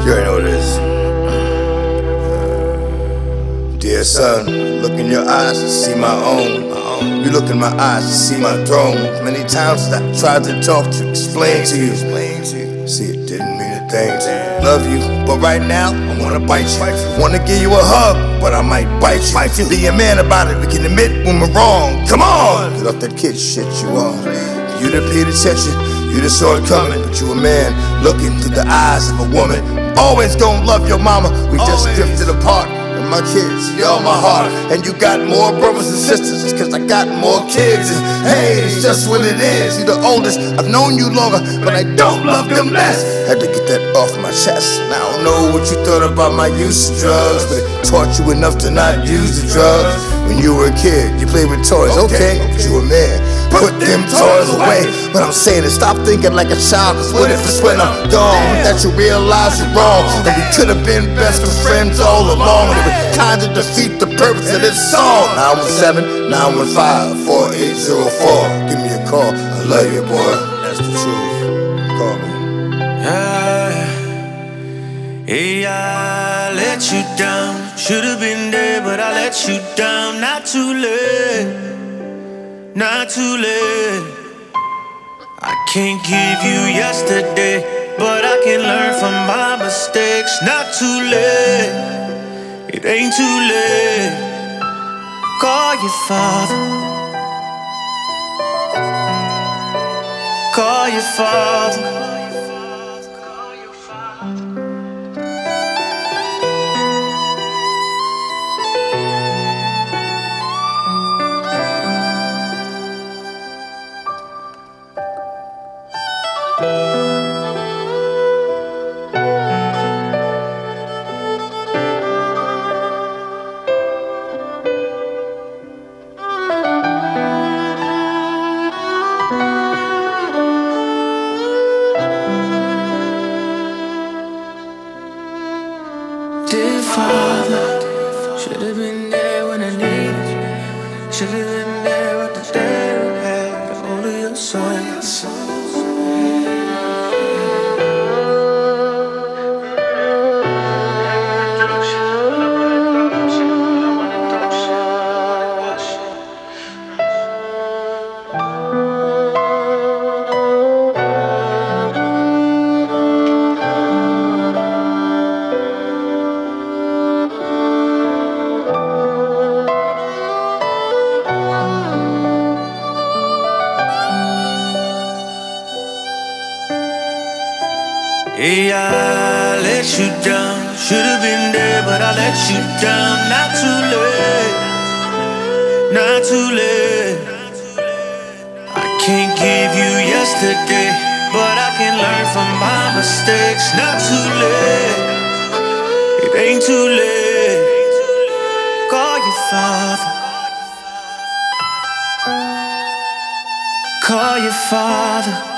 You already know what it is. Dear son, look in your eyes to see my own. You look in my eyes to see my throne. Many times I tried to talk to, explain to you. See, it didn't mean a thing to you. Love you, but right now I wanna bite you. Wanna give you a hug, but I might bite you. Be a man about it, we can admit when we're wrong. Come on, get off that kid shit you on. You done paid attention, you done saw it coming, but you a man looking through the eyes of a woman. Always gonna love your mama, we just drifted apart. And my kids, you're my heart. And you got more brothers and sisters, it's cause I got more kids. And hey, it's just what it is. You're the oldest, I've known you longer, but I don't love them less. Had to get that off my chest. And I don't know what you thought about my use of drugs, but it taught you enough to not use the drugs. When you were a kid, you played with toys, okay, but you a man. Put them toys away. But I'm saying is stop thinking like a child, cause what if it's when I'm gone that you realize you're wrong? That we could have been best of friends all along, and it would kinda defeat the purpose of this song. 917-915-4804. Give me a call, I love you, boy. That's the truth. Call me. Hey, I let you down. Should've been there, but I let you down. Not too late, not too late. I can't give you yesterday, but I can learn from my mistakes. Not too late, it ain't too late. Call your father, call your father. Dear Father, should've been there when I needed you. Should've been there with the day we had. Hold of your soul. Hey, I let you down. Should've been there, but I let you down. Not too late, not too late. I can't give you yesterday, but I can learn from my mistakes. Not too late, it ain't too late. Call your father, call your father.